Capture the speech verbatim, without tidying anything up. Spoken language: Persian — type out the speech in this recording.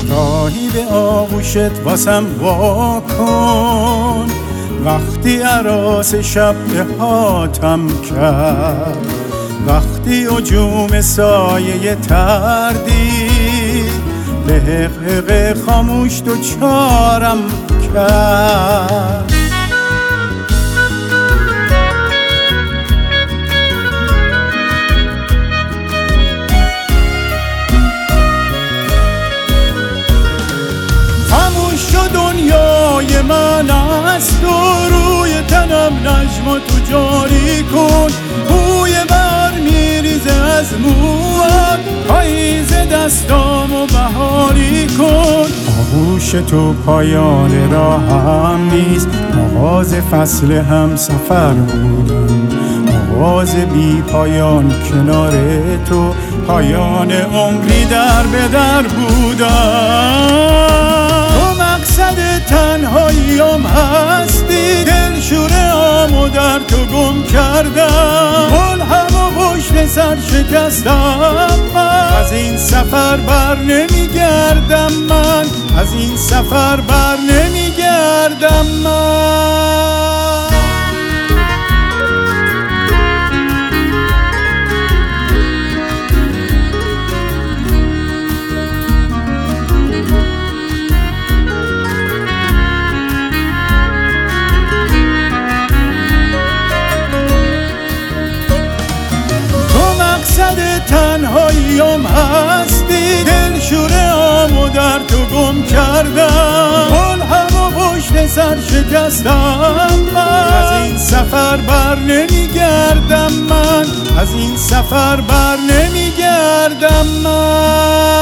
راهی به آغوشت واسم وا کن، وقتی عراس شب احاطم کرد، وقتی هجوم سایه تردید به حقیق خاموش دوچارم کرد. خاموش شد دنیای من از تو، روی تنم نجم تو جاری کن، بوی بر میریزه از موات، پاییز دستامو بهاری کن. آغوش تو پایان راهم نیست، آغاز فصل هم سفر بودم، آغاز بی پایان کنار تو، پایان عمری در به در بودم. تو مقصد تنهاییم هستی، دلشوره‌امو در تو گم کردم، ملهم و پشت سر شکستم من، از این سفر بر نمیگردم من، از این سفر بر نمیگردم من. مقصد تنهاییم هستی، دلشوره‌امو در تو گم کردم، ملهم و پشت سر شکستم من، از این سفر بر نمیگردم من، از این سفر بر نمیگردم من.